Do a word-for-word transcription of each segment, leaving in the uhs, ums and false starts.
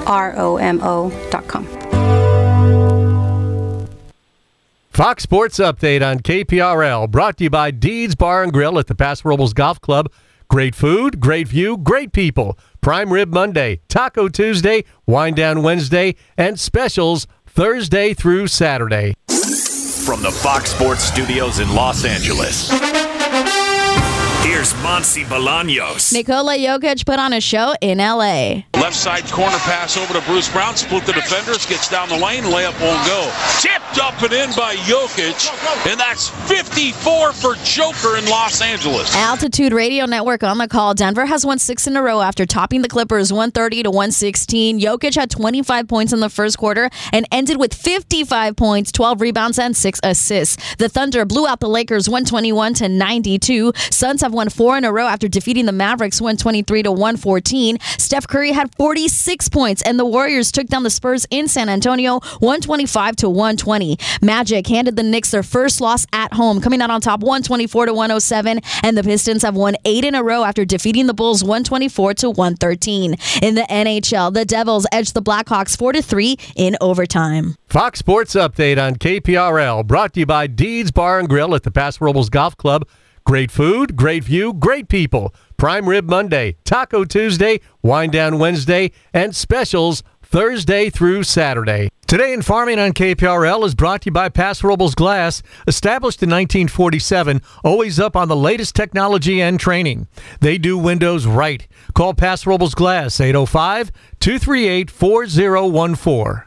R O M O dot com. Fox Sports Update on K P R L, brought to you by Deeds Bar and Grill at the Paso Robles Golf Club. Great food, great view, great people. Prime Rib Monday, Taco Tuesday, Wind Down Wednesday, and specials Thursday through Saturday. From the Fox Sports Studios in Los Angeles, here's Monsi Bolaños. Nikola Jokic put on a show in L A. Left side corner pass over to Bruce Brown. Split the defenders. Gets down the lane. Layup won't go. Tipped up and in by Jokic. And that's fifty-four for Joker in Los Angeles. Altitude Radio Network on the call. Denver has won six in a row after topping the Clippers one thirty to one sixteen. Jokic had twenty-five points in the first quarter and ended with fifty-five points, twelve rebounds, and six assists. The Thunder blew out the Lakers one twenty-one to ninety-two. Suns have won four in a row after defeating the Mavericks one twenty-three to one fourteen. Steph Curry had forty-six points, and the Warriors took down the Spurs in San Antonio one twenty-five to one twenty. Magic handed the Knicks their first loss at home, coming out on top one twenty-four to one oh seven, and the Pistons have won eight in a row after defeating the Bulls one twenty-four to one thirteen. In the N H L, the Devils edged the Blackhawks four to three in overtime. Fox Sports Update on K P R L, brought to you by Deeds Bar and Grill at the Paso Robles Golf Club. Great food, great view, great people. Prime Rib Monday, Taco Tuesday, Wind Down Wednesday, and specials Thursday through Saturday. Today in Farming on K P R L is brought to you by Paso Robles Glass. Established in nineteen forty-seven, always up on the latest technology and training. They do windows right. Call Paso Robles Glass, eight oh five, two three eight, four oh one four.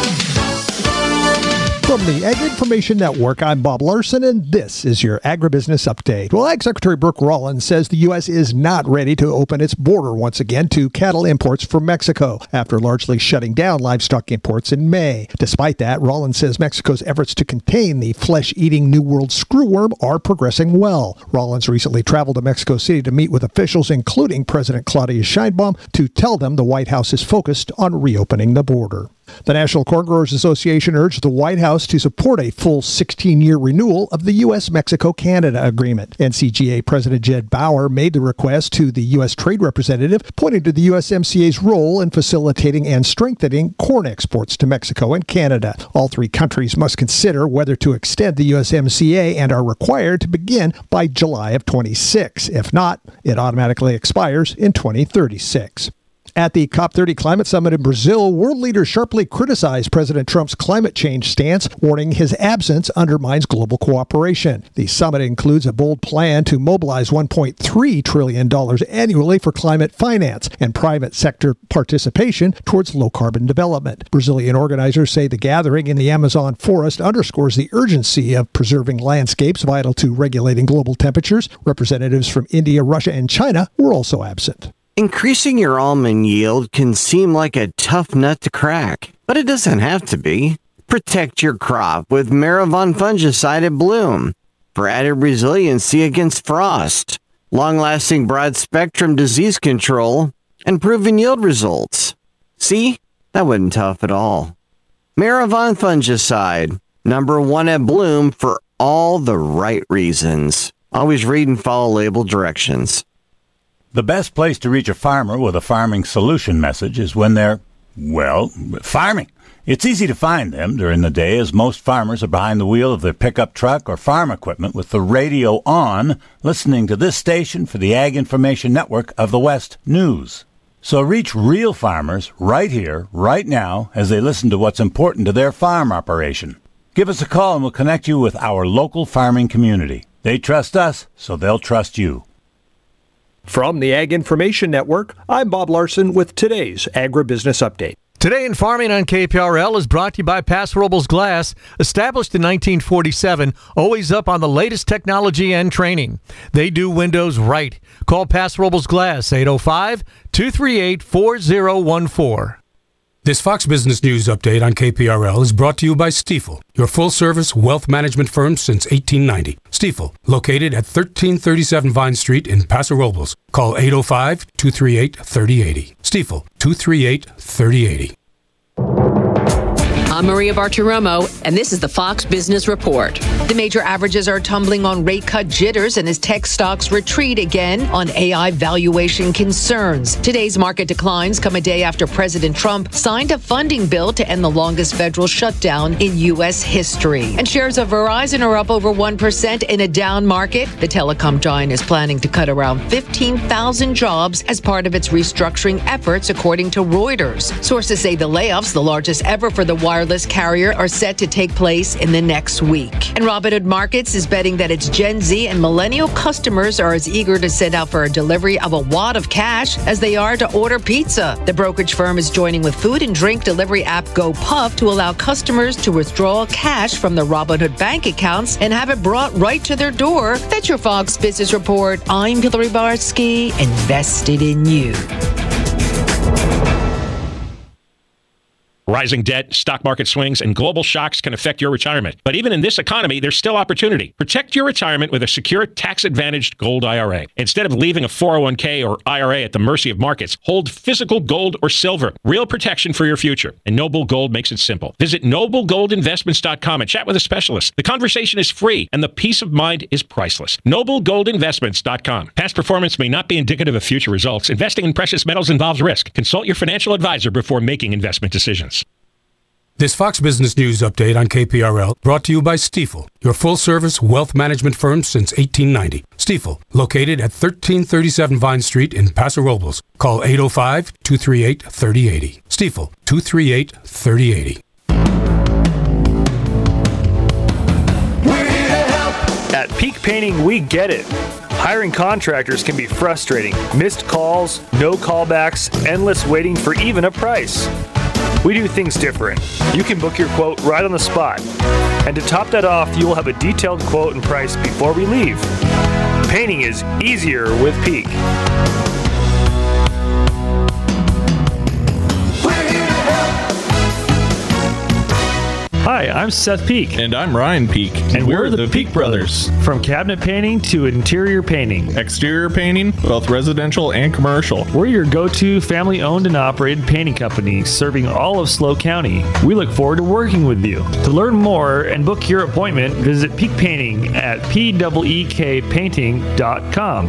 From the Ag Information Network, I'm Bob Larson, and this is your Agribusiness Update. Well, Ag Secretary Brooke Rollins says the U S is not ready to open its border once again to cattle imports from Mexico after largely shutting down livestock imports in May. Despite that, Rollins says Mexico's efforts to contain the flesh-eating New World screwworm are progressing well. Rollins recently traveled to Mexico City to meet with officials, including President Claudia Sheinbaum, to tell them the White House is focused on reopening the border. The National Corn Growers Association urged the White House to support a full sixteen-year renewal of the U S Mexico Canada agreement. N C G A President Jed Bauer made the request to the U S Trade Representative, pointing to the U S M C A's role in facilitating and strengthening corn exports to Mexico and Canada. All three countries must consider whether to extend the U S M C A and are required to begin by July of twenty-six. If not, it automatically expires in twenty thirty-six. At the COP thirty Climate Summit in Brazil, world leaders sharply criticized President Trump's climate change stance, warning his absence undermines global cooperation. The summit includes a bold plan to mobilize one point three trillion dollars annually for climate finance and private sector participation towards low-carbon development. Brazilian organizers say the gathering in the Amazon forest underscores the urgency of preserving landscapes vital to regulating global temperatures. Representatives from India, Russia, and China were also absent. Increasing your almond yield can seem like a tough nut to crack, but it doesn't have to be. Protect your crop with Maravon fungicide at Bloom for added resiliency against frost, long-lasting broad-spectrum disease control, and proven yield results. See? That wasn't tough at all. Maravon fungicide, number one at Bloom for all the right reasons. Always read and follow label directions. The best place to reach a farmer with a farming solution message is when they're, well, farming. It's easy to find them during the day, as most farmers are behind the wheel of their pickup truck or farm equipment with the radio on, listening to this station for the Ag Information Network of the West News. So reach real farmers right here, right now, as they listen to what's important to their farm operation. Give us a call and we'll connect you with our local farming community. They trust us, so they'll trust you. From the Ag Information Network, I'm Bob Larson with today's Agribusiness Update. Today in Farming on K P R L is brought to you by Paso Robles Glass. Established in nineteen forty-seven, always up on the latest technology and training. They do windows right. Call Paso Robles Glass, eight oh five, two three eight, four oh one four. This Fox Business News Update on K P R L is brought to you by Stifel, your full-service wealth management firm since eighteen ninety. Stifel, located at thirteen thirty-seven Vine Street in Paso Robles. Call eight oh five, two three eight, three oh eight oh. Stifel, two three eight, three oh eight oh. I'm Maria Bartiromo, and this is the Fox Business Report. The major averages are tumbling on rate cut jitters and as tech stocks retreat again on A I valuation concerns. Today's market declines come a day after President Trump signed a funding bill to end the longest federal shutdown in U S history. And shares of Verizon are up over one percent in a down market. The telecom giant is planning to cut around fifteen thousand jobs as part of its restructuring efforts, according to Reuters. Sources say the layoffs, the largest ever for the wireless carrier, are set to take place in the next week. And Robinhood Markets is betting that its Gen Z and millennial customers are as eager to send out for a delivery of a wad of cash as they are to order pizza. The brokerage firm is joining with food and drink delivery app GoPuff to allow customers to withdraw cash from their Robinhood bank accounts and have it brought right to their door. That's your Fox Business Report. I'm Hillary Barsky, invested in you. Rising debt, stock market swings, and global shocks can affect your retirement. But even in this economy, there's still opportunity. Protect your retirement with a secure, tax-advantaged gold I R A. Instead of leaving a four oh one k or I R A at the mercy of markets, hold physical gold or silver. Real protection for your future. And Noble Gold makes it simple. Visit noble gold investments dot com and chat with a specialist. The conversation is free, and the peace of mind is priceless. noble gold investments dot com. Past performance may not be indicative of future results. Investing in precious metals involves risk. Consult your financial advisor before making investment decisions. This Fox Business News update on K P R L brought to you by Stifel, your full-service wealth management firm since eighteen ninety. Stifel, located at thirteen thirty-seven Vine Street in Paso Robles. Call eight oh five, two three eight, three oh eight oh. Stifel, two three eight, three oh eight oh. At Peak Painting, we get it. Hiring contractors can be frustrating. Missed calls, no callbacks, endless waiting for even a price. We do things different. You can book your quote right on the spot. And to top that off, you will have a detailed quote and price before we leave. Painting is easier with Peak. Hi, I'm Seth Peak. And I'm Ryan Peak. And we're, we're the, the Peak, Peak Brothers. Brothers. From cabinet painting to interior painting. Exterior painting, both residential and commercial. We're your go-to family-owned and operated painting company serving all of SLO County. We look forward to working with you. To learn more and book your appointment, visit Peak Painting at P E E K painting dot com.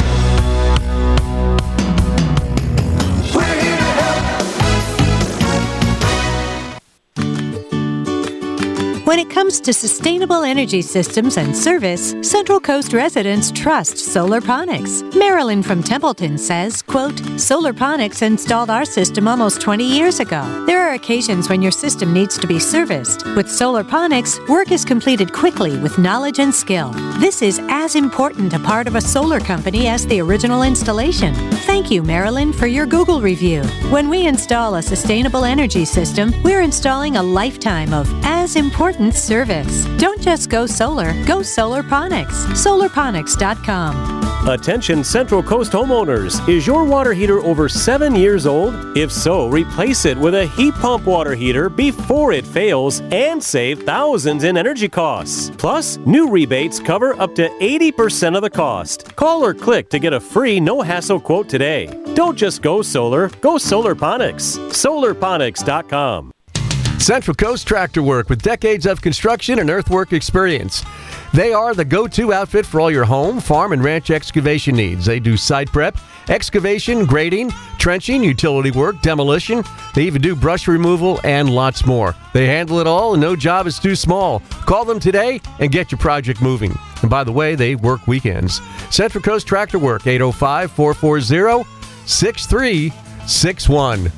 When it comes to sustainable energy systems and service, Central Coast residents trust Solarponics. Marilyn from Templeton says, quote, Solarponics installed our system almost twenty years ago. There are occasions when your system needs to be serviced. With Solarponics, work is completed quickly with knowledge and skill. This is as important a part of a solar company as the original installation. Thank you, Marilyn, for your Google review. When we install a sustainable energy system, we're installing a lifetime of as important service. Don't just go solar, go Solarponics. Solarponics dot com. Attention Central Coast homeowners. Is your water heater over seven years old? If so, replace it with a heat pump water heater before it fails and save thousands in energy costs. Plus, new rebates cover up to eighty percent of the cost. Call or click to get a free no-hassle quote today. Don't just go solar, go Solarponics. Solarponics dot com. Central Coast Tractor Work, with decades of construction and earthwork experience. They are the go-to outfit for all your home, farm, and ranch excavation needs. They do site prep, excavation, grading, trenching, utility work, demolition. They even do brush removal and lots more. They handle it all, and no job is too small. Call them today and get your project moving. And by the way, they work weekends. Central Coast Tractor Work, eight oh five, four four zero, six three six one.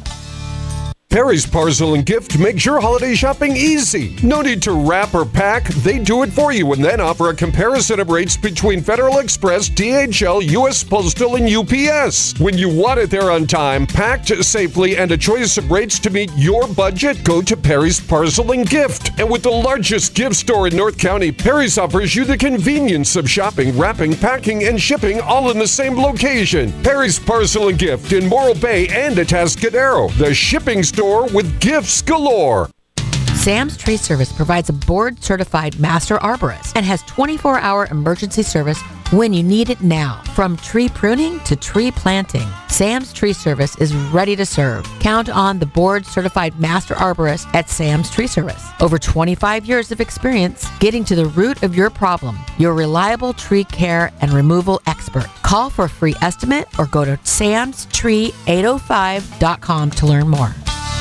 Perry's Parcel and Gift makes your holiday shopping easy. No need to wrap or pack. They do it for you and then offer a comparison of rates between Federal Express, D H L, U S Postal, and U P S. When you want it there on time, packed safely, and a choice of rates to meet your budget, go to Perry's Parcel and Gift. And with the largest gift store in North County, Perry's offers you the convenience of shopping, wrapping, packing, and shipping all in the same location. Perry's Parcel and Gift in Morro Bay and Atascadero. The shipping store with gifts galore. Sam's Tree Service provides a board-certified master arborist and has twenty-four hour emergency service when you need it now. From tree pruning to tree planting, Sam's Tree Service is ready to serve. Count on the board-certified master arborist at Sam's Tree Service. Over twenty-five years of experience getting to the root of your problem. Your reliable tree care and removal expert. Call for a free estimate or go to sams tree eight oh five dot com to learn more.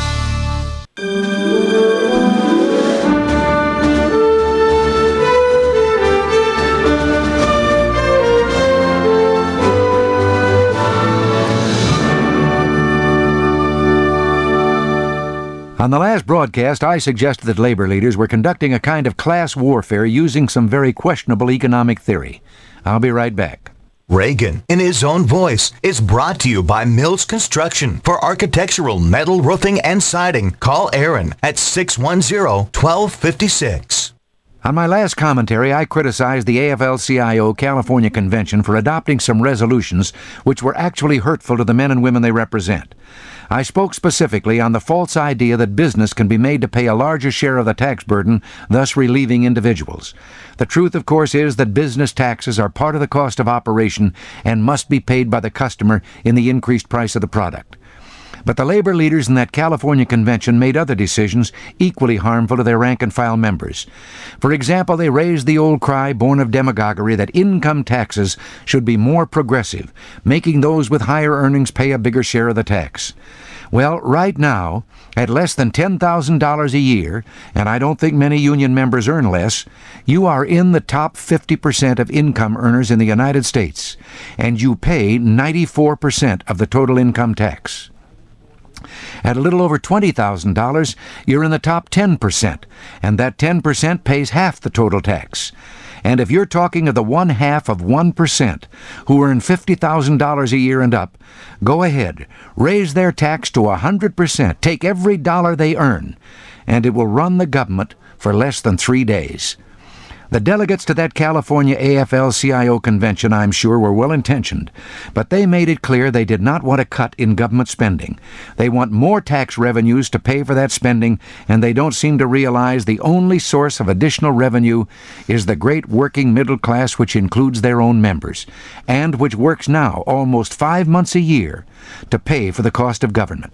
On the last broadcast, I suggested that labor leaders were conducting a kind of class warfare using some very questionable economic theory. I'll be right back. Reagan, in his own voice, is brought to you by Mills Construction. For architectural, metal, roofing, and siding, call Aaron at six one zero, one two five six. On my last commentary, I criticized the A F L C I O California Convention for adopting some resolutions which were actually hurtful to the men and women they represent. I spoke specifically on the false idea that business can be made to pay a larger share of the tax burden, thus relieving individuals. The truth, of course, is that business taxes are part of the cost of operation and must be paid by the customer in the increased price of the product. But the labor leaders in that California convention made other decisions equally harmful to their rank-and-file members. For example, they raised the old cry, born of demagoguery, that income taxes should be more progressive, making those with higher earnings pay a bigger share of the tax. Well, right now, at less than ten thousand dollars a year, and I don't think many union members earn less, you are in the top fifty percent of income earners in the United States, and you pay ninety-four percent of the total income tax. At a little over twenty thousand dollars, you're in the top ten percent, and that ten percent pays half the total tax. And if you're talking of the one half of one percent who earn fifty thousand dollars a year and up, go ahead, raise their tax to one hundred percent, take every dollar they earn, and it will run the government for less than three days. The delegates to that California A F L C I O convention, I'm sure, were well-intentioned, but they made it clear they did not want to cut in government spending. They want more tax revenues to pay for that spending, and they don't seem to realize the only source of additional revenue is the great working middle class, which includes their own members, and which works now almost five months a year to pay for the cost of government.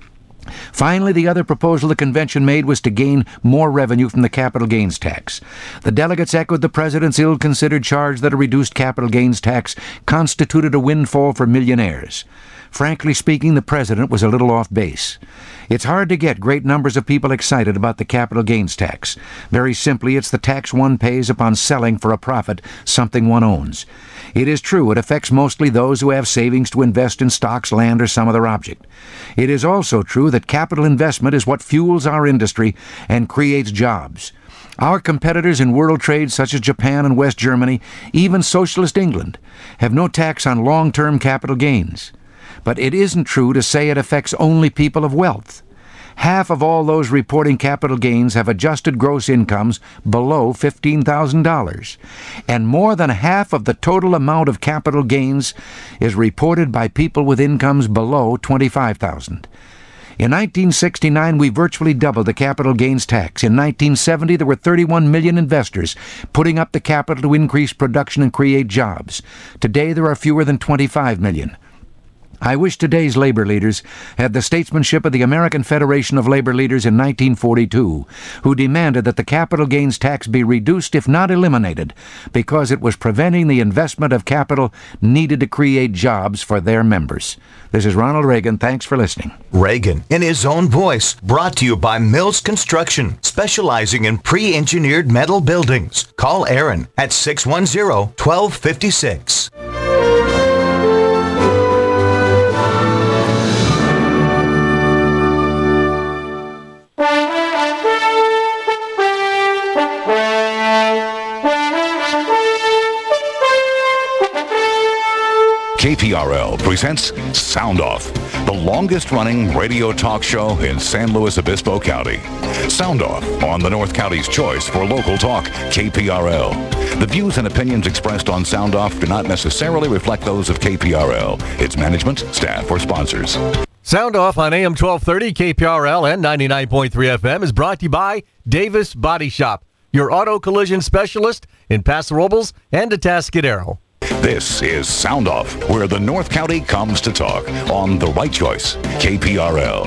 Finally, the other proposal the convention made was to gain more revenue from the capital gains tax. The delegates echoed the president's ill-considered charge that a reduced capital gains tax constituted a windfall for millionaires. Frankly speaking, the president was a little off base. It's hard to get great numbers of people excited about the capital gains tax. Very simply, it's the tax one pays upon selling for a profit something one owns. It is true it affects mostly those who have savings to invest in stocks, land, or some other object. It is also true that capital investment is what fuels our industry and creates jobs. Our competitors in world trade such as Japan and West Germany, even socialist England, have no tax on long-term capital gains. But it isn't true to say it affects only people of wealth. Half of all those reporting capital gains have adjusted gross incomes below fifteen thousand dollars, and more than half of the total amount of capital gains is reported by people with incomes below twenty-five thousand dollars. In nineteen sixty-nine, we virtually doubled the capital gains tax. In nineteen seventy, there were thirty-one million investors putting up the capital to increase production and create jobs. Today, there are fewer than twenty-five million. I wish today's labor leaders had the statesmanship of the American Federation of Labor Leaders in nineteen forty-two, who demanded that the capital gains tax be reduced, if not eliminated, because it was preventing the investment of capital needed to create jobs for their members. This is Ronald Reagan. Thanks for listening. Reagan, in his own voice, brought to you by Mills Construction, specializing in pre-engineered metal buildings. Call Aaron at six one zero, one two five six. K P R L presents Sound Off, the longest-running radio talk show in San Luis Obispo County. Sound Off on the North County's choice for local talk, K P R L. The views and opinions expressed on Sound Off do not necessarily reflect those of K P R L, its management, staff, or sponsors. Sound Off on A M twelve thirty, K P R L, and ninety-nine point three F M is brought to you by Davis Body Shop, your auto collision specialist in Paso Robles and Atascadero. This is Sound Off, where the North County comes to talk on The Right Choice, K P R L.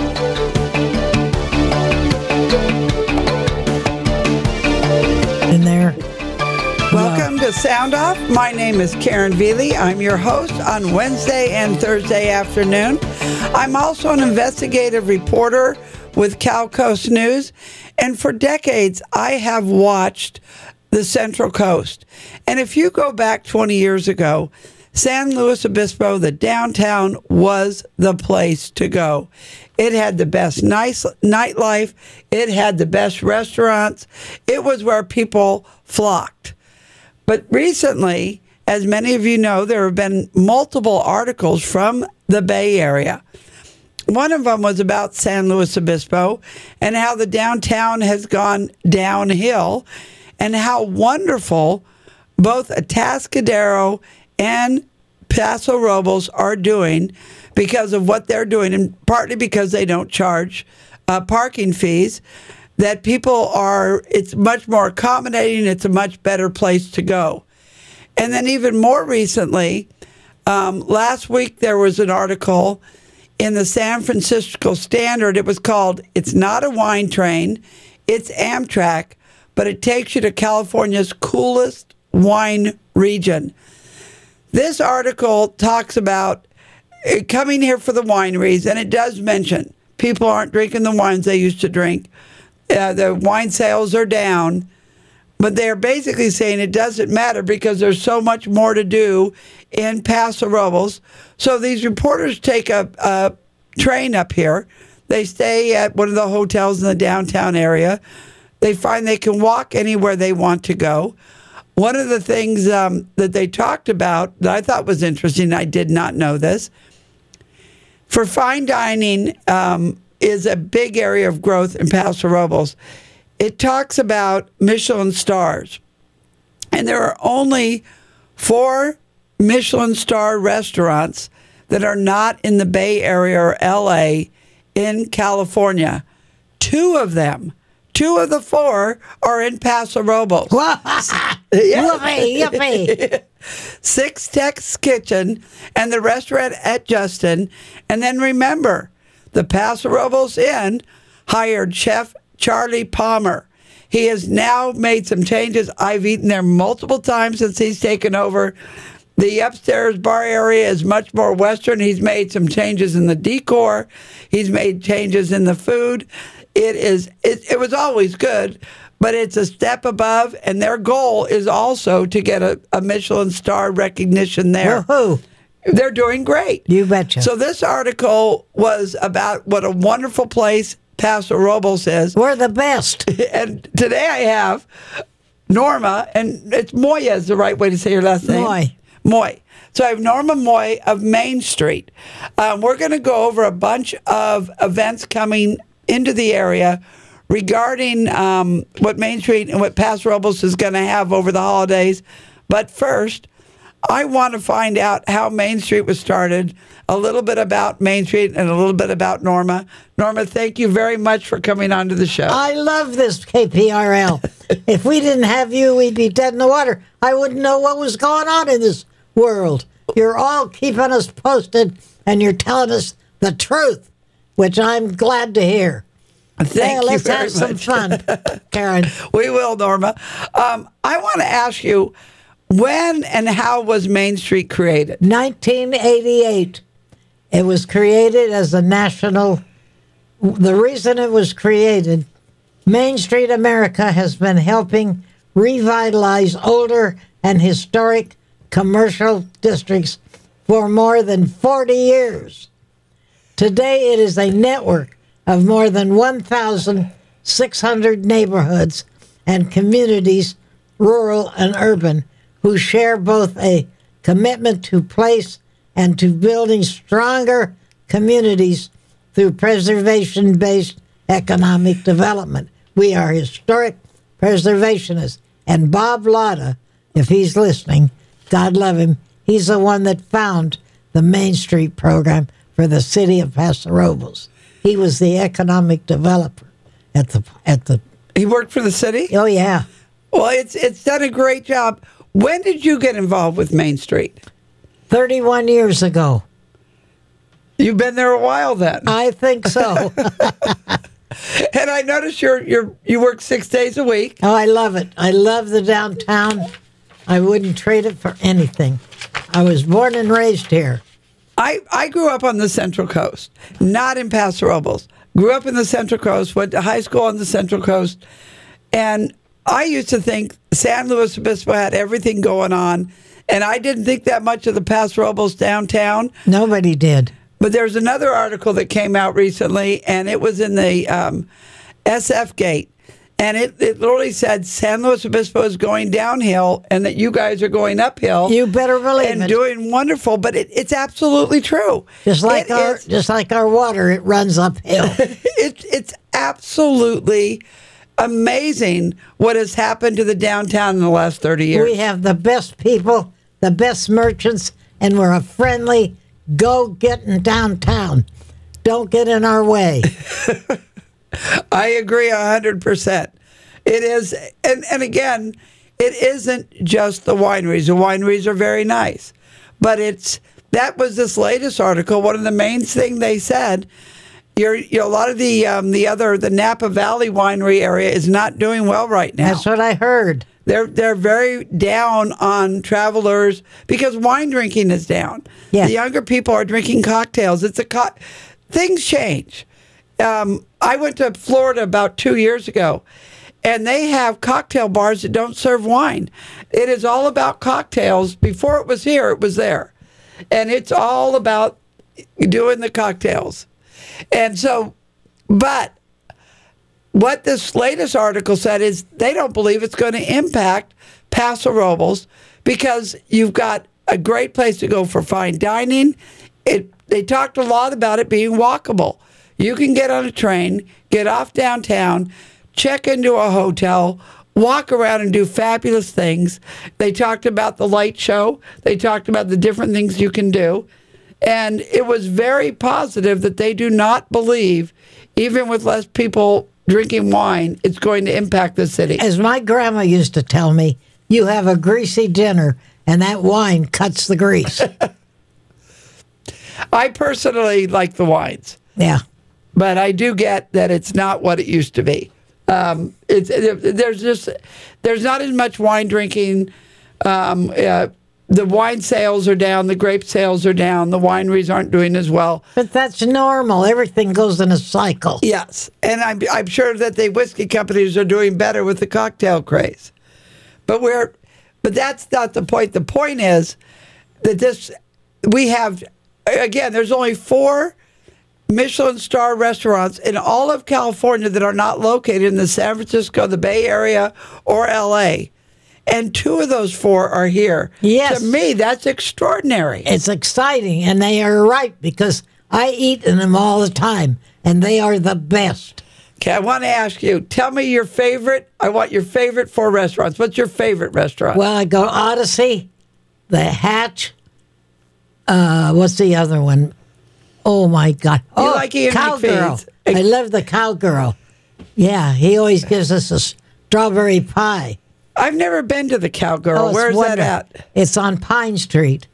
In there. Welcome to Sound Off. My name is Karen Veely. I'm your host on Wednesday and Thursday afternoon. I'm also an investigative reporter with Cal Coast News, and for decades I have watched the Central Coast. And if you go back twenty years ago, San Luis Obispo, the downtown, was the place to go. It had the best nice nightlife. It had the best restaurants. It was where people flocked. But recently, as many of you know, there have been multiple articles from the Bay Area. One of them was about San Luis Obispo and how the downtown has gone downhill and how wonderful both Atascadero and Paso Robles are doing because of what they're doing, and partly because they don't charge uh, parking fees, that people are, it's much more accommodating, it's a much better place to go. And then even more recently, um, last week there was an article in the San Francisco Standard. It was called, "It's Not a Wine Train, It's Amtrak, but it takes you to California's coolest wine region." This article talks about coming here for the wineries, and it does mention people aren't drinking the wines they used to drink. Uh, the wine sales are down, but they're basically saying it doesn't matter because there's so much more to do in Paso Robles. So these reporters take a, a train up here. They stay at one of the hotels in the downtown area. They find they can walk anywhere they want to go. One of the things um, that they talked about that I thought was interesting, I did not know this, for fine dining um, is a big area of growth in Paso Robles. It talks about Michelin stars. And there are only four Michelin star restaurants that are not in the Bay Area or L A in California. Two of them, two of the four are in Paso Robles. Yippee, yippee. Six Tex Kitchen and the restaurant at Justin. And then remember, the Paso Robles Inn hired Chef Charlie Palmer. He has now made some changes. I've eaten there multiple times since he's taken over. The upstairs bar area is much more Western. He's made some changes in the decor. He's made changes in the food. It is. It, it was always good, but it's a step above, and their goal is also to get a, a Michelin star recognition there. Woohoo. They're doing great. You betcha. So this article was about what a wonderful place Paso Robles is. We're the best. And today I have Norma, and it's Moya is the right way to say your last name. Moy. Moy. So I have Norma Moy of Main Street. Um, we're going to go over a bunch of events coming into the area regarding um, what Main Street and what Paso Robles is going to have over the holidays. But first, I want to find out how Main Street was started, a little bit about Main Street, and a little bit about Norma. Norma, thank you very much for coming on to the show. I love this K P R L. If we didn't have you, we'd be dead in the water. I wouldn't know what was going on in this world. You're all keeping us posted, and you're telling us the truth, which I'm glad to hear. Thank yeah, you let's very have some much. fun, Karen. We will, Norma. Um, I want to ask you, when and how was Main Street created? nineteen eighty-eight. It was created as a national. The reason it was created, Main Street America has been helping revitalize older and historic commercial districts for more than forty years. Today, it is a network of more than one thousand six hundred neighborhoods and communities, rural and urban, who share both a commitment to place and to building stronger communities through preservation-based economic development. We are historic preservationists. And Bob Lotta, if he's listening, God love him, he's the one that found the Main Street program for the city of Paso Robles. He was the economic developer at the at the. He worked for the city? Oh, yeah. Well, it's it's done a great job. When did you get involved with Main Street? thirty-one years ago. You've been there a while then. I think so. And I noticed you're you're you work six days a week. Oh, I love it. I love the downtown. I wouldn't trade it for anything. I was born and raised here. I, I grew up on the Central Coast, not in Paso Robles. Grew up in the Central Coast, went to high school on the Central Coast, and I used to think San Luis Obispo had everything going on, and I didn't think that much of the Paso Robles downtown. Nobody did. But there's another article that came out recently, and it was in the um, S F Gate, and it, it literally said San Luis Obispo is going downhill and that you guys are going uphill. You better believe and it. And doing wonderful, but it, it's absolutely true. Just like it our is, just like our water, it runs uphill. it, it's absolutely amazing what has happened to the downtown in the last thirty years. We have the best people, the best merchants, and we're a friendly, go-getting downtown. Don't get in our way. I agree one hundred percent. It is, and, and again, it isn't just the wineries. The wineries are very nice. But it's, that was this latest article. One of the main things they said, you're, you're, a lot of the um, the other, the Napa Valley winery area is not doing well right now. That's what I heard. They're they're very down on travelers because wine drinking is down. Yeah. The younger people are drinking cocktails. It's a co- things change. Um, I went to Florida about two years ago, and they have cocktail bars that don't serve wine. It is all about cocktails. Before it was here, it was there, and it's all about doing the cocktails. And so, but what this latest article said is they don't believe it's going to impact Paso Robles because you've got a great place to go for fine dining. It they talked a lot about it being walkable. You can get on a train, get off downtown, check into a hotel, walk around and do fabulous things. They talked about the light show. They talked about the different things you can do. And it was very positive that they do not believe, even with less people drinking wine, it's going to impact the city. As my grandma used to tell me, you have a greasy dinner, and that wine cuts the grease. I personally like the wines. Yeah. But I do get that it's not what it used to be. Um, it's there's just there's not as much wine drinking. Um, uh, the wine sales are down. The grape sales are down. The wineries aren't doing as well. But that's normal. Everything goes in a cycle. Yes, and I'm I'm sure that the whiskey companies are doing better with the cocktail craze. But we're but that's not the point. The point is that this we have again. There's only four Michelin star restaurants in all of California that are not located in the San Francisco, the Bay Area, or L A. And two of those four are here. Yes. To me, that's extraordinary. It's exciting, and they are right because I eat in them all the time, and they are the best. Okay, I want to ask you, tell me your favorite, I want your favorite four restaurants. What's your favorite restaurant? Well, I go Odyssey, The Hatch, uh, what's the other one? Oh, my God. You oh, like Ian Cowgirl. McPhee's. I love the Cowgirl. Yeah, he always gives us a strawberry pie. I've never been to the Cowgirl. Oh, Where's wonderful. that at? It's on Pine Street.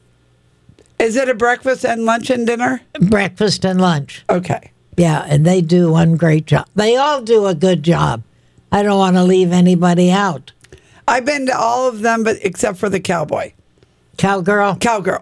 Is it a breakfast and lunch and dinner? Breakfast and lunch. Okay. Yeah, and they do one great job. They all do a good job. I don't want to leave anybody out. I've been to all of them, but except for the Cowboy. Cowgirl? Cowgirl.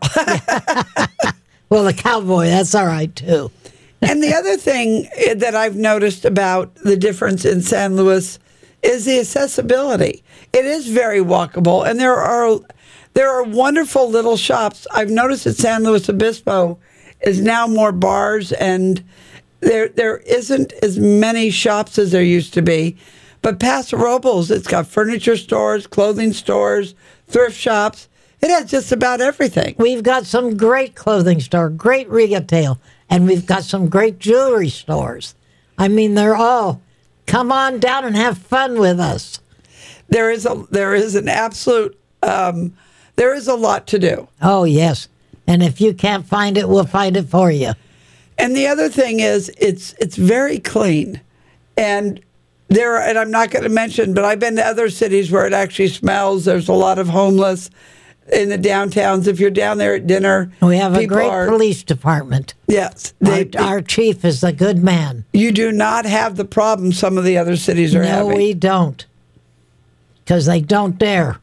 Well, the Cowboy, that's all right, too. And the other thing that I've noticed about the difference in San Luis is the accessibility. It is very walkable, and there are there are wonderful little shops. I've noticed that San Luis Obispo is now more bars, and there there isn't as many shops as there used to be. But Paso Robles, it's got furniture stores, clothing stores, thrift shops. It has just about everything. We've got some great clothing store, great retail, and we've got some great jewelry stores. I mean, they're all, come on down and have fun with us. There is a there is an absolute um, there is a lot to do. Oh, yes. And if you can't find it, we'll find it for you. And the other thing is it's it's very clean. And there, and I'm not going to mention, but I've been to other cities where it actually smells. There's a lot of homeless in the downtowns. If you're down there at dinner, We have a people great are- police department. Yes. Our, our chief is a good man. You do not have the problem some of the other cities are no, having. we don't. Because they don't dare.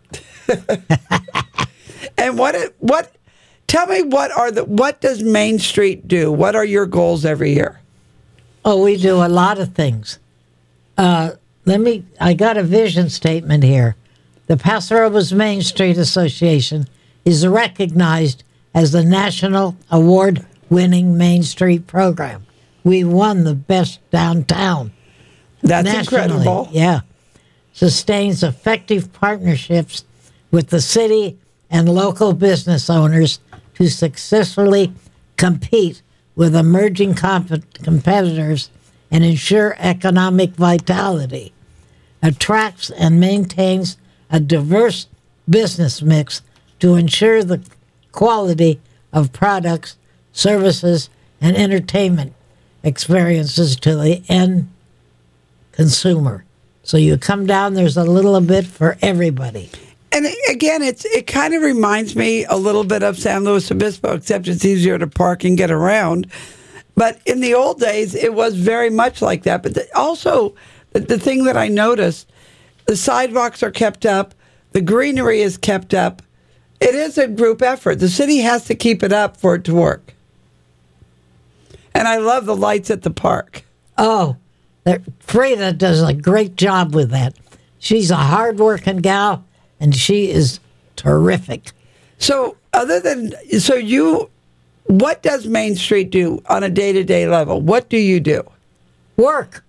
And what it- what? Tell me what are the what does Main Street do? What are your goals every year? Oh, we do a lot of things. Uh, let me. I got a vision statement here. The Paso Robles Main Street Association is recognized as the national award-winning Main Street program. We won the best downtown. That's nationally. incredible. Yeah, sustains effective partnerships with the city and local business owners to successfully compete with emerging comp- competitors and ensure economic vitality, attracts and maintains a diverse business mix to ensure the quality of products, services, and entertainment experiences to the end consumer. So you come down, there's a little bit for everybody. And again, it's it kind of reminds me a little bit of San Luis Obispo, except it's easier to park and get around. But in the old days, it was very much like that. But the, also, the, the thing that I noticed, the sidewalks are kept up, the greenery is kept up. It is a group effort. The city has to keep it up for it to work. And I love the lights at the park. Oh, that- Frida does a great job with that. She's a hard-working gal, and she is terrific. So, other than so you, what does Main Street do on a day-to-day level? What do you do? Work.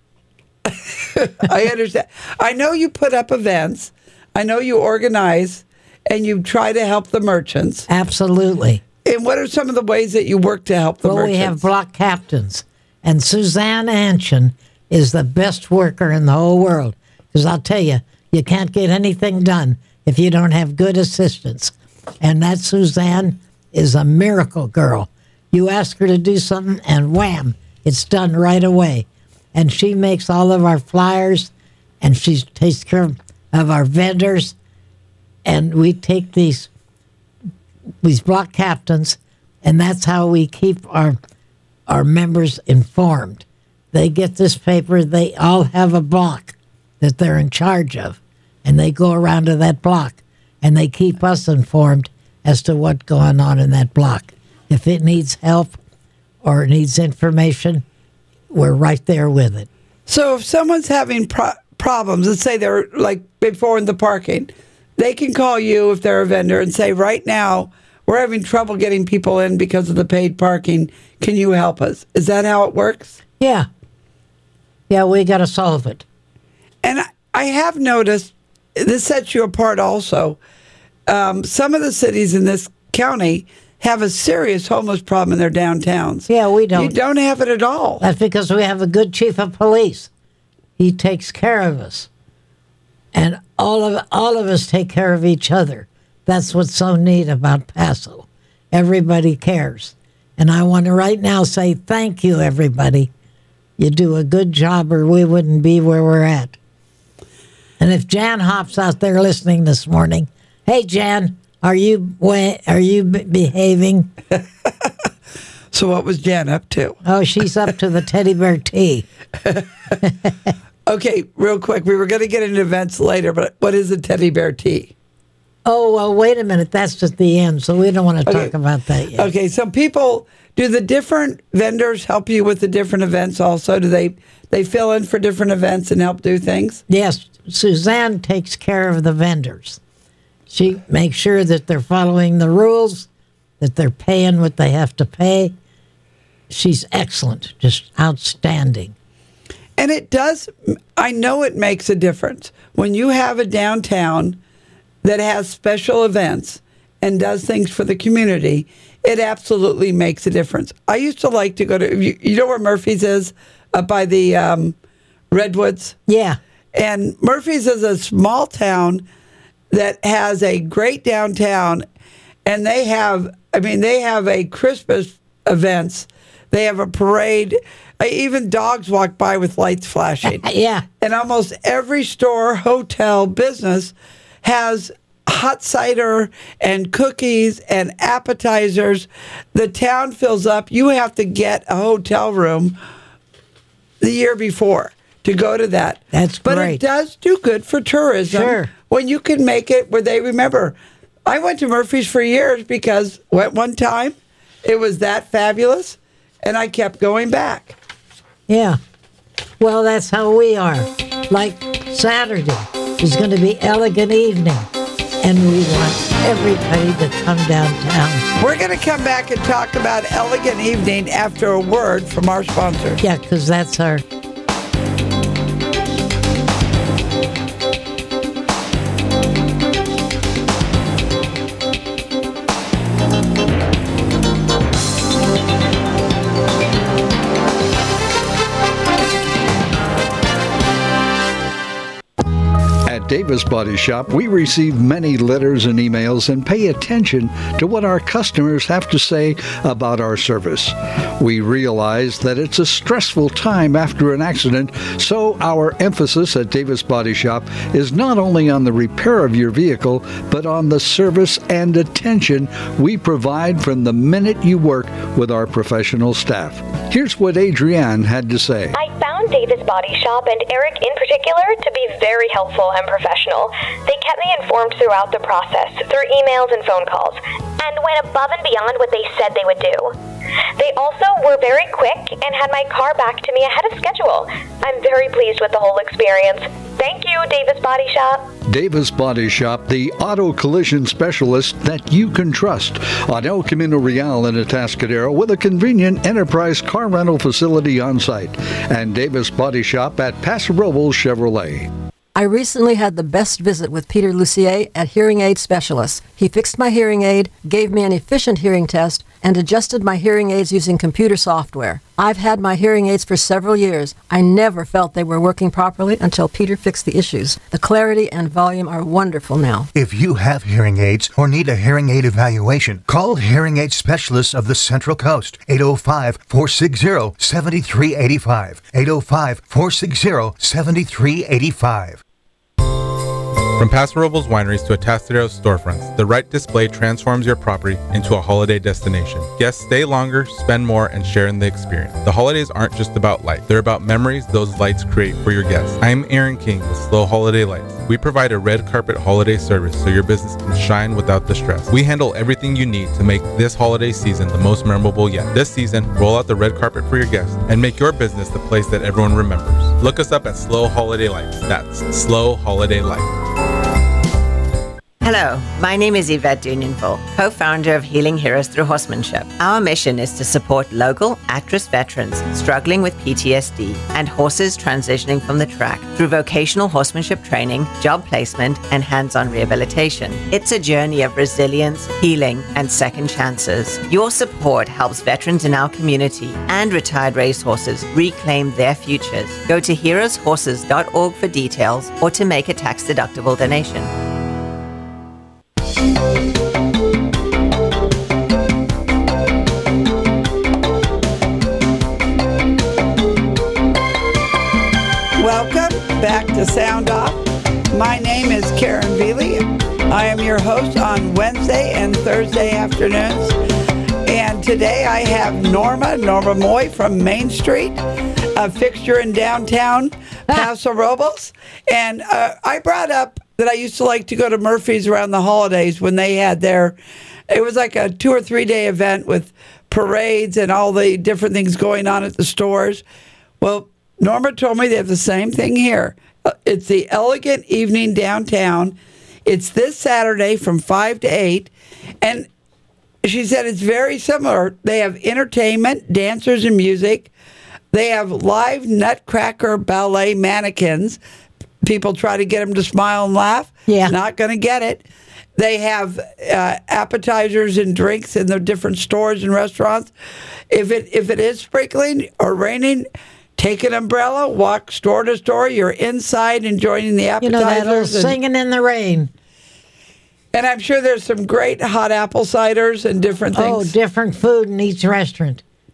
I understand. I know you put up events. I know you organize, and you try to help the merchants. Absolutely. And what are some of the ways that you work to help the Well, merchants? we have block captains, and Suzanne Anshin is the best worker in the whole world. Because I'll tell you, you can't get anything done if you don't have good assistants. And that Suzanne is a miracle girl. You ask her to do something, and wham, it's done right away. And she makes all of our flyers, and she takes care of, of our vendors. And we take these these block captains, and that's how we keep our our members informed. They get this paper, they all have a block that they're in charge of, and they go around to that block, and they keep us informed as to what's going on in that block. If it needs help or needs information, we're right there with it. So if someone's having pro- problems, let's say they're like before in the parking, they can call you if they're a vendor and say, right now, we're having trouble getting people in because of the paid parking. Can you help us? Is that how it works? Yeah. Yeah, we got to solve it. And I, I have noticed, this sets you apart also, um, some of the cities in this county have a serious homeless problem in their downtowns. Yeah, we don't. You don't have it at all. That's because we have a good chief of police. He takes care of us. And all of all of us take care of each other. That's what's so neat about Paso. Everybody cares. And I want to right now say thank you, everybody. You do a good job or we wouldn't be where we're at. And if Jan Hop's out there listening this morning, hey, Jan, are you are you b- behaving? So what was Jan up to? Oh, she's up to the teddy bear tea. Okay, real quick. We were going to get into events later, but what is the teddy bear tea? Oh, well, wait a minute. That's at the end, so we don't want to Okay. talk about that yet. Okay, so people, do the different vendors help you with the different events also? Do they they fill in for different events and help do things? Yes, Suzanne takes care of the vendors. She makes sure that they're following the rules, that they're paying what they have to pay. She's excellent, just outstanding. And it does, I know it makes a difference. When you have a downtown that has special events and does things for the community, it absolutely makes a difference. I used to like to go to, you, you know where Murphy's is? Up by the um, Redwoods? Yeah. And Murphy's is a small town that has a great downtown, and they have, I mean, they have a Christmas events They have a parade. Uh, even dogs walk by with lights flashing. Yeah. And almost every store, hotel, business has hot cider and cookies and appetizers. The town fills up. You have to get a hotel room the year before to go to that. That's but great. it does do good for tourism. Sure. When you can make it where they remember. I went to Murphy's for years because went one time, it was that fabulous, and I kept going back. Yeah. Well, that's how we are. Like Saturday is going to be Elegant Evening, and we want everybody to come downtown. We're going to come back and talk about Elegant Evening after a word from our sponsor. Yeah, because that's our... At Davis Body Shop, we receive many letters and emails and pay attention to what our customers have to say about our service. We realize that it's a stressful time after an accident, so our emphasis at Davis Body Shop is not only on the repair of your vehicle, but on the service and attention we provide from the minute you work with our professional staff. Here's what Adrienne had to say. I found Davis Body Shop and Eric in particular to be very helpful and professional. They kept me informed throughout the process, through emails and phone calls, and went above and beyond what they said they would do. They also were very quick and had my car back to me ahead of schedule. I'm very pleased with the whole experience. Thank you, Davis Body Shop. Davis Body Shop, the auto collision specialist that you can trust on El Camino Real in Atascadero, with a convenient enterprise car rental facility on site, and Davis Body Shop at Paso Robles Chevrolet. I recently had the best visit with Peter Lucier at Hearing Aid Specialists. He fixed my hearing aid, gave me an efficient hearing test, and adjusted my hearing aids using computer software. I've had my hearing aids for several years. I never felt they were working properly until Peter fixed the issues. The clarity and volume are wonderful now. If you have hearing aids or need a hearing aid evaluation, call Hearing Aid Specialists of the Central Coast, eight oh five, four six zero, seven three eight five, eight oh five, four six zero, seven three eight five. From Paso Robles wineries to Atascadero storefronts, the right display transforms your property into a holiday destination. Guests stay longer, spend more, and share in the experience. The holidays aren't just about light. They're about memories those lights create for your guests. I'm Aaron King with Slow Holiday Lights. We provide a red carpet holiday service so your business can shine without the stress. We handle everything you need to make this holiday season the most memorable yet. This season, roll out the red carpet for your guests and make your business the place that everyone remembers. Look us up at Slow Holiday Lights. That's Slow Holiday Lights. Hello, my name is Yvette Dunionville, co-founder of Healing Heroes Through Horsemanship. Our mission is to support local at-risk veterans struggling with P T S D and horses transitioning from the track through vocational horsemanship training, job placement, and hands-on rehabilitation. It's a journey of resilience, healing, and second chances. Your support helps veterans in our community and retired racehorses reclaim their futures. Go to heroes horses dot org for details or to make a tax-deductible donation. Welcome back to Sound Off. My name is Karen Veely. I am your host on Wednesday and Thursday afternoons. And today I have Norma, Norma Moy from Main Street, a fixture in downtown Paso Robles. And uh, I brought up that I used to like to go to Murphy's around the holidays when they had their, it was like a two or three day event with parades and all the different things going on at the stores. Well, Norma told me they have the same thing here. It's the Elegant Evening downtown. It's this Saturday from five to eight. And she said it's very similar. They have entertainment, dancers, and music. They have live Nutcracker ballet mannequins. People try to get them to smile and laugh. Yeah. Not going to get it. They have uh, appetizers and drinks in the different stores and restaurants. If it if it is sprinkling or raining, take an umbrella, walk store to store. You're inside enjoying the You appetizers. know that old and, singing in the rain. and I'm sure there's some great hot apple ciders and different Oh, things. different food in each restaurant.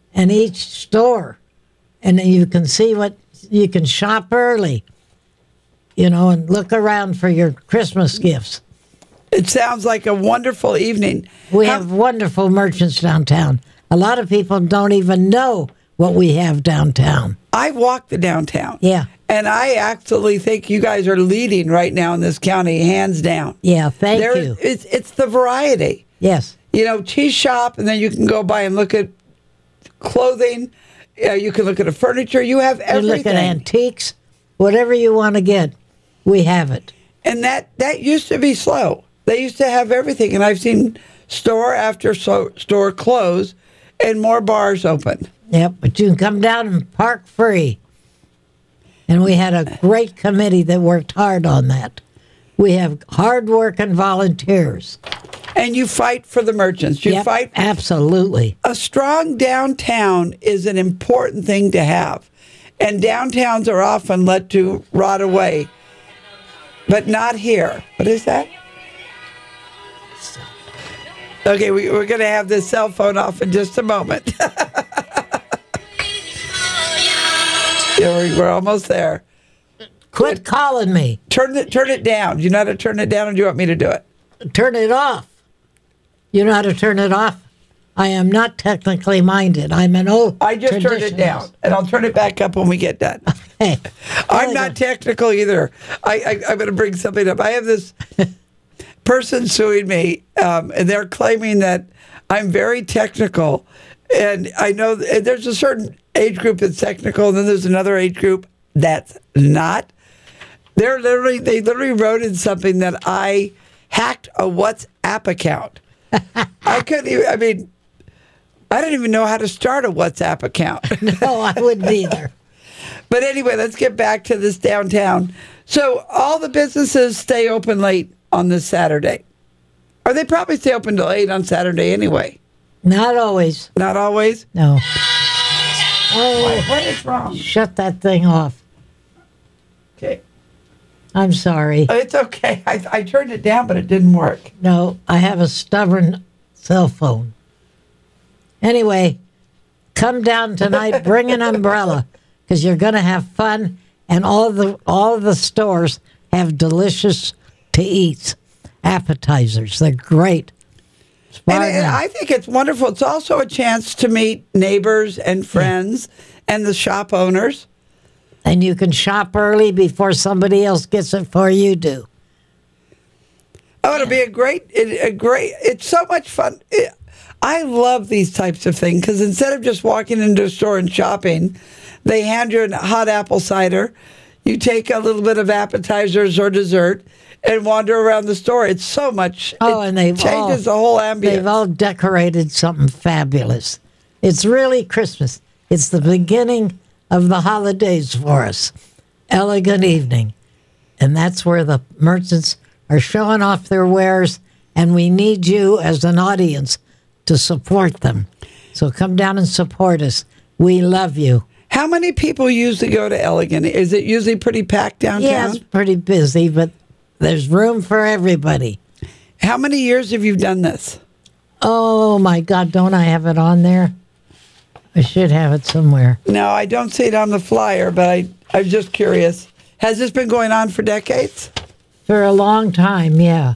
and each store, and you can see what you can shop early, you know, and look around for your Christmas gifts. It sounds like a wonderful evening. We How- have wonderful merchants downtown. A lot of people don't even know what we have downtown. I walk the downtown. Yeah. And I actually think you guys are leading right now in this county, hands down. Yeah, thank there, you. It's, it's the variety. Yes. You know, cheese shop, and then you can go by and look at clothing. Uh, you can look at a furniture. You have everything. You look at antiques, whatever you want to get, we have it. And that, that used to be slow. They used to have everything, and I've seen store after so, store close and more bars open. Yep, but you can come down and park free. And we had a great committee that worked hard on that. We have hard-working volunteers. And you fight for the merchants. You yep, fight. Absolutely. A strong downtown is an important thing to have. And downtowns are often let to rot away. But not here. What is that? Okay, we, we're going to have this cell phone off in just a moment. Yeah, we're, we're almost there. Quit calling me. Turn it, turn it down. Do you know how to turn it down, or do you want me to do it? Turn it off. You know how to turn it off? I am not technically minded. I'm an old. I just turned it down, and I'll turn it back up when we get done. Okay. I'm not technical either. I, I, I'm going to bring something up. I have this person suing me, um, and they're claiming that I'm very technical. And I know th- there's a certain age group that's technical, and then there's another age group that's not. They're literally, they literally wrote in something that I hacked a WhatsApp account. I couldn't even, I mean, I didn't even know how to start a WhatsApp account. No, I wouldn't either. But anyway, let's get back to this downtown. So all the businesses stay open late on this Saturday. Or they probably stay open till eight on Saturday anyway. Not always. Not always? No. Oh, what is wrong? Shut that thing off. Okay. I'm sorry. It's okay. I, I turned it down, but it didn't work. No, I have a stubborn cell phone. Anyway, come down tonight, bring an umbrella, because you're going to have fun, and all the all the stores have delicious to eat appetizers. They're great. And, and I think it's wonderful. It's also a chance to meet neighbors and friends yeah. and the shop owners. And you can shop early before somebody else gets it before you do. Oh, it'll be a great, a great, it's so much fun. It, I love these types of things because instead of just walking into a store and shopping, they hand you a hot apple cider. You take a little bit of appetizers or dessert and wander around the store. It's so much. Oh, and they've changes all, the whole ambience. They've all decorated something fabulous. It's really Christmas. It's the beginning of the holidays for us. Elegant evening. And that's where the merchants are showing off their wares, and we need you as an audience to support them. So come down and support us. We love you. How many people usually go to Elegant? Is it usually pretty packed downtown? Yeah, it's pretty busy, but there's room for everybody. How many years have you done this? Oh, my God, don't I have it on there? I should have it somewhere. No, I don't see it on the flyer, but I, I'm just curious. Has this been going on for decades? For a long time, yeah.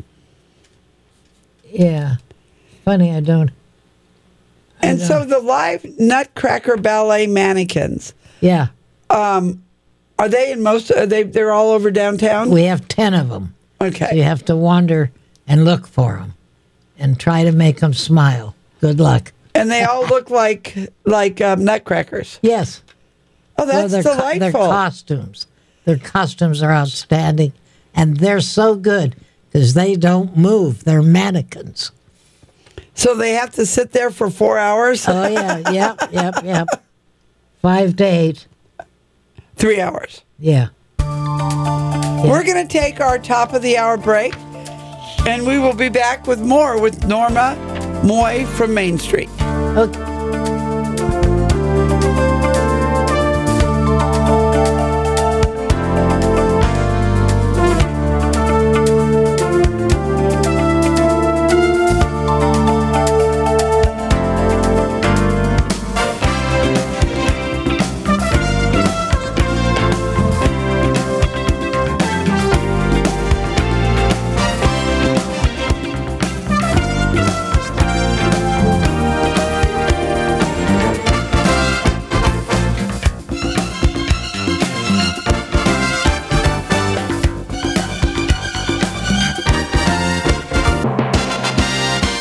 Yeah. Funny, I don't. I and don't. So the live Nutcracker Ballet mannequins. Yeah. Um, are they in most? Are they they're all over downtown. We have ten of them. Okay. So you have to wander and look for them, and try to make them smile. Good luck. And they all look like like um, nutcrackers. Yes. Oh, that's well, delightful. Co- their costumes. Their costumes are outstanding, and they're so good because they don't move. They're mannequins. So they have to sit there for four hours? Oh, yeah. Yep, yep, yep. Five to eight. Three hours. Yeah. yeah. We're going to take our top of the hour break, and we will be back with more with Norma Moy from Main Street. Okay.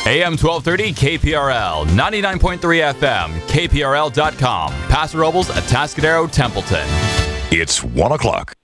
A M twelve thirty K P R L, ninety-nine point three F M, K P R L dot com, Paso Robles, Atascadero, Templeton. It's one o'clock.